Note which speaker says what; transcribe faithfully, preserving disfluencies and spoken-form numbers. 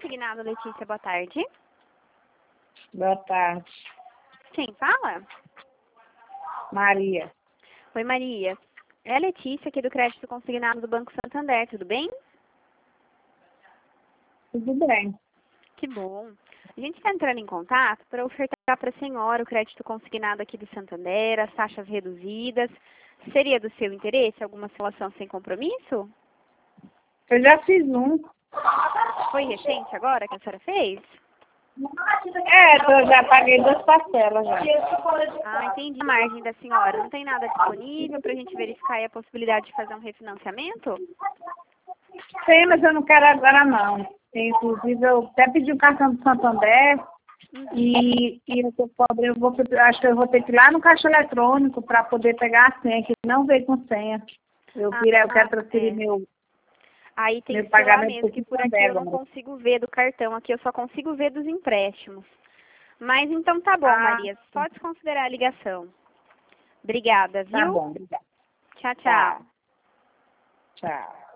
Speaker 1: Consignado, Letícia, boa tarde.
Speaker 2: Boa tarde.
Speaker 1: Quem fala?
Speaker 2: Maria.
Speaker 1: Oi, Maria. É a Letícia aqui do Crédito Consignado do Banco Santander, tudo bem?
Speaker 2: Tudo bem.
Speaker 1: Que bom. A gente está entrando em contato para ofertar para a senhora o crédito consignado aqui do Santander, as taxas reduzidas. Seria do seu interesse alguma situação sem compromisso?
Speaker 2: Eu já fiz um.
Speaker 1: Foi recente agora que a senhora fez?
Speaker 2: É, eu já paguei duas parcelas já.
Speaker 1: Ah, entendi a margem da senhora. Não tem nada disponível para a gente verificar aí a possibilidade de fazer um refinanciamento?
Speaker 2: Tem, mas eu não quero agora não. Inclusive, eu até pedi o cartão do Santander
Speaker 1: Uhum.
Speaker 2: e, e eu tô pobre, eu vou, acho que eu vou ter que ir lá no caixa eletrônico para poder pegar a senha, que não veio com senha. Eu,
Speaker 1: Ah,
Speaker 2: virei, eu quero
Speaker 1: ah,
Speaker 2: transferir
Speaker 1: é.
Speaker 2: meu,
Speaker 1: Aí tem
Speaker 2: meu
Speaker 1: que ser lá
Speaker 2: pagamento
Speaker 1: mesmo,
Speaker 2: pro
Speaker 1: que por aqui
Speaker 2: Santander
Speaker 1: eu não
Speaker 2: agora.
Speaker 1: consigo ver do cartão. Aqui eu só consigo ver dos empréstimos. Mas então tá bom,
Speaker 2: Ah,
Speaker 1: Maria. Só desconsiderar a ligação. Obrigada,
Speaker 2: tá
Speaker 1: viu?
Speaker 2: bom, obrigada.
Speaker 1: Tchau,
Speaker 2: Tá,
Speaker 1: tchau.
Speaker 2: tchau.